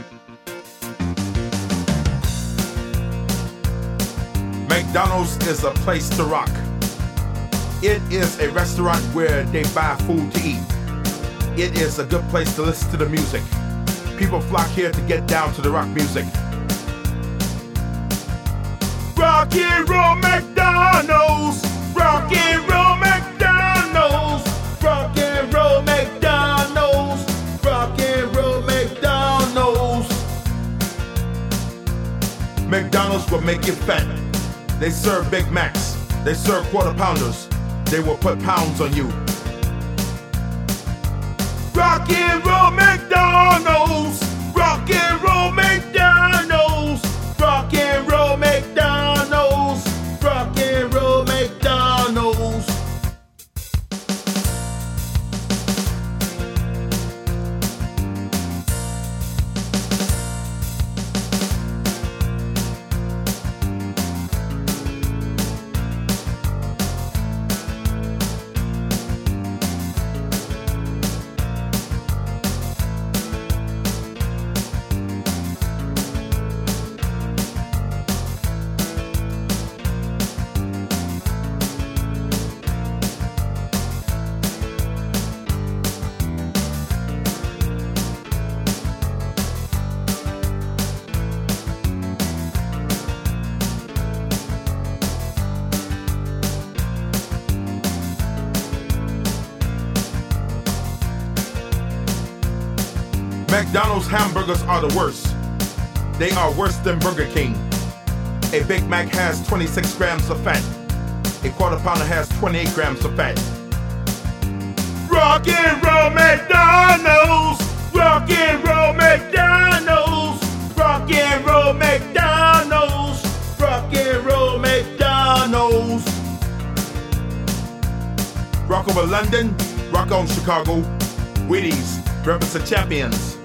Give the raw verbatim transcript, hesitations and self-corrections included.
McDonald's is a place to rock. It is a restaurant where they buy food to eat. It is a good place to listen to the music. People flock here to get down to the rock music. Rock and roll McDonald's. Rock and roll McDonald's. Rock and roll McDonald's. Rock and roll McDonald's. McDonald's will make you fat. They serve Big Macs. They serve quarter pounders. They will put pounds on you. Rock and roll McDonald's. Rock and roll McDonald's. Rock and roll McDonald's. Rock and roll McDonald's. McDonald's hamburgers are the worst. They are worse than Burger King. A Big Mac has twenty-six grams of fat. A quarter pounder has twenty-eight grams of fat. Rock and roll McDonald's. Rock and roll McDonald's. Rock and roll McDonald's. Rock and roll McDonald's. Rock over London. Rock on Chicago. Wheaties represent champions.